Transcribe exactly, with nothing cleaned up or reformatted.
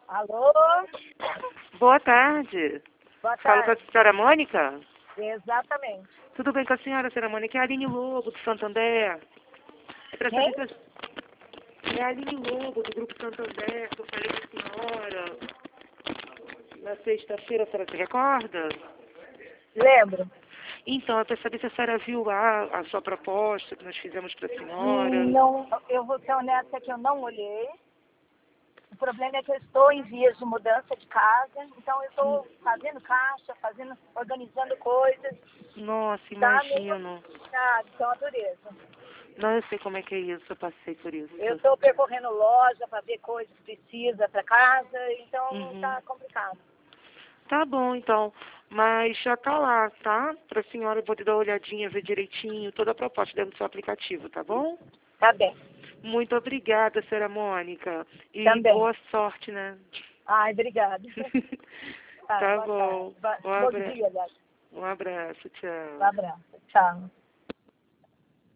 Alô? Boa tarde. Boa Falo com tarde. a senhora Mônica? Exatamente. Tudo bem com a senhora, senhora Mônica? É a Aline Lobo, do Santander. É pra Quem? saber se... É a Aline Lobo, do Grupo Santander, que eu falei com a senhora. Na sexta-feira, a senhora se recorda? Lembro. Então, é pra saber se a senhora viu lá a sua proposta que nós fizemos pra senhora. Hum, Não, eu vou ser honesta que eu não olhei. O problema é que eu estou em vias de mudança de casa, então eu estou fazendo caixa, fazendo, organizando coisas. Nossa, Tá meio imagino. complicado, então a dureza. Não, eu sei como é que é isso, eu passei por isso. Eu estou percorrendo loja para ver coisas que precisa para casa, então Uhum. tá complicado. Tá bom, então. Mas já tá lá, tá? Pra senhora eu vou dar uma olhadinha, ver direitinho toda a proposta dentro do seu aplicativo, tá bom? Tá bem. Muito obrigada, senhora Mônica. E Também. boa sorte, né? Ai, obrigada. Tá boa bom. tarde. Um Bom abra... dia, aliás. um abraço, tchau. Um abraço. Tchau.